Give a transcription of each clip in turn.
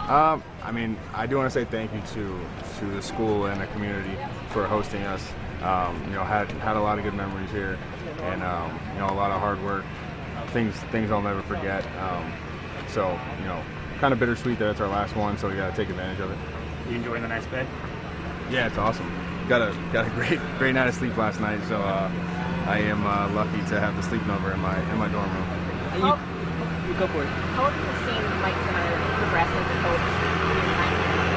I mean, I do want to say thank you to the school and the community for hosting us. Had a lot of good memories here, and a lot of hard work, things I'll never forget. Kind of bittersweet that it's our last one, so we got to take advantage of it. You enjoying the nice bed? Yeah, it's awesome. Got a great night of sleep last night, so I am lucky to have the sleep number in my dorm room. You go for it. How have you seen Mike Zimmer progress as a coach in your time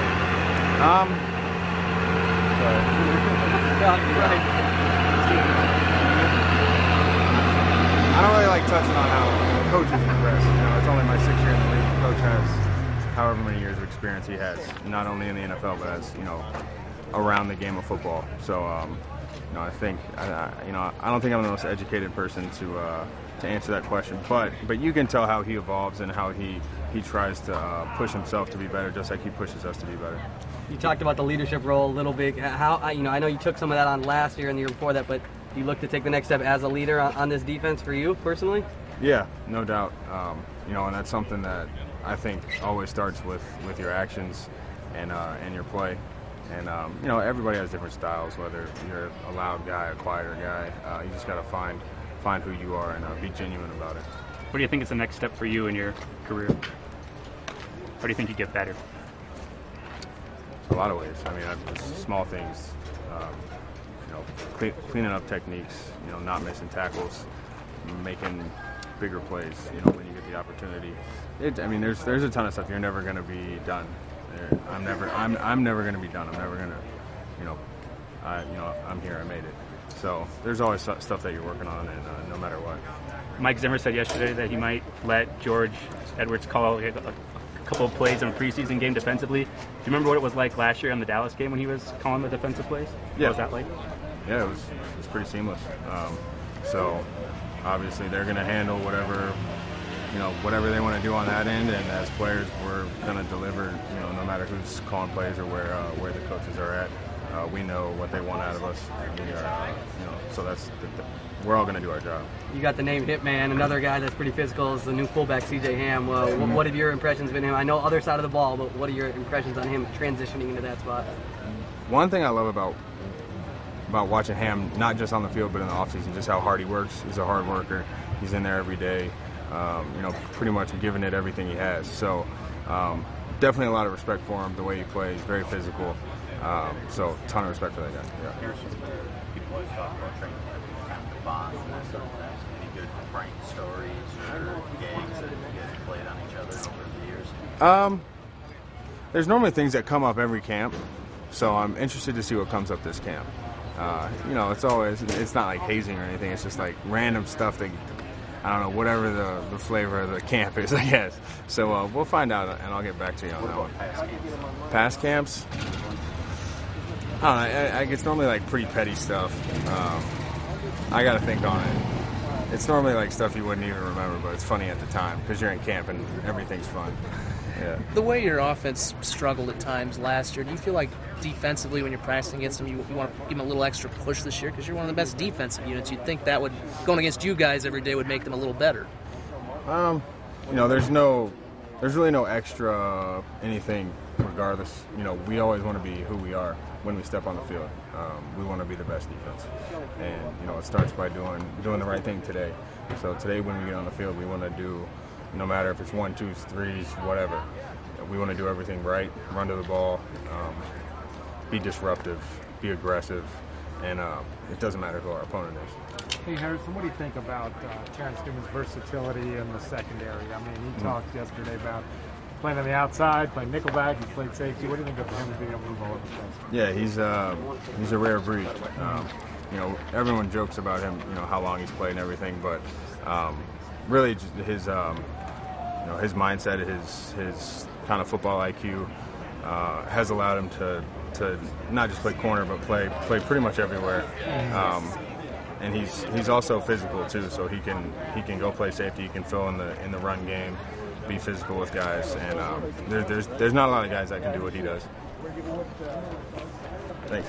I don't really like touching on how coaches progress. It's only my 6th year in the league. The coach has however many years of experience he has, not only in the NFL, but as around the game of football. So, I think I don't think I'm the most educated person to answer that question, but you can tell how he evolves and how he tries to push himself to be better, just like he pushes us to be better. You talked about the leadership role a little bit. I know you took some of that on last year and the year before that, but do you look to take the next step as a leader on this defense for you personally? Yeah, no doubt. And that's something that I think always starts with your actions and your play. And everybody has different styles, whether you're a loud guy, a quieter guy. You just got to find who you are and be genuine about it. What do you think is the next step for you in your career? How do you think you get better? A lot of ways. I mean, just small things. Cleaning up techniques. Not missing tackles, making bigger plays. When you get the opportunity. There's a ton of stuff. You're never going to be done. I'm never going to be done. I'm never going to. I'm here. I made it. So there's always stuff that you're working on, and no matter what. Mike Zimmer said yesterday that he might let George Edwards call a couple of plays in a preseason game defensively. Do you remember what it was like last year in the Dallas game when he was calling the defensive plays? Yeah. What was that like? Yeah, it was pretty seamless. So obviously they're going to handle whatever they want to do on that end, and as players we're going to deliver. No matter who's calling plays or where the coaches are at. We know what they want out of us. And we are, so we're all going to do our job. You got the name Hitman. Another guy that's pretty physical is the new fullback, C.J. Ham. What have your impressions been of him? I know other side of the ball, but what are your impressions on him transitioning into that spot? One thing I love about watching Ham, not just on the field but in the offseason, just how hard he works. He's a hard worker. He's in there every day. Pretty much giving it everything he has. So definitely a lot of respect for him. The way he plays, very physical. So ton of respect for that guy. Yeah. Here's some people always talk about training kind of bond and that sort of thing. Any good prank stories or games that you guys played on each other over the years? There's normally things that come up every camp, so I'm interested to see what comes up this camp. It's not like hazing or anything. It's just like random stuff that, I don't know, whatever the flavor of the camp is, I guess. So we'll find out, and I'll get back to you on that one. Past camps? I don't know. It's normally like pretty petty stuff. I got to think on it. It's normally like stuff you wouldn't even remember, but it's funny at the time because you're in camp and everything's fun. Yeah. The way your offense struggled at times last year, do you feel like defensively when you're practicing against them, you want to give them a little extra push this year? Because you're one of the best defensive units. You'd think that going against you guys every day would make them a little better. There's really no extra anything regardless. We always want to be who we are when we step on the field. We want to be the best defense. And, it starts by doing the right thing today. So today when we get on the field, we want to do, no matter if it's 1, 2s, 3s, whatever, we want to do everything right, run to the ball, be disruptive, be aggressive, and it doesn't matter who our opponent is. Hey, Harrison, what do you think about Terrence Newman's versatility in the secondary? I mean, he talked yesterday about playing on the outside, playing nickelback, he played safety. What do you think of him being able to move all over the place? Yeah, he's a rare breed. Everyone jokes about him, how long he's played and everything, but really his mindset, his kind of football IQ has allowed him to not just play corner, but play pretty much everywhere. And he's also physical too, so he can go play safety. He can fill in the run game, be physical with guys, and there's not a lot of guys that can do what he does.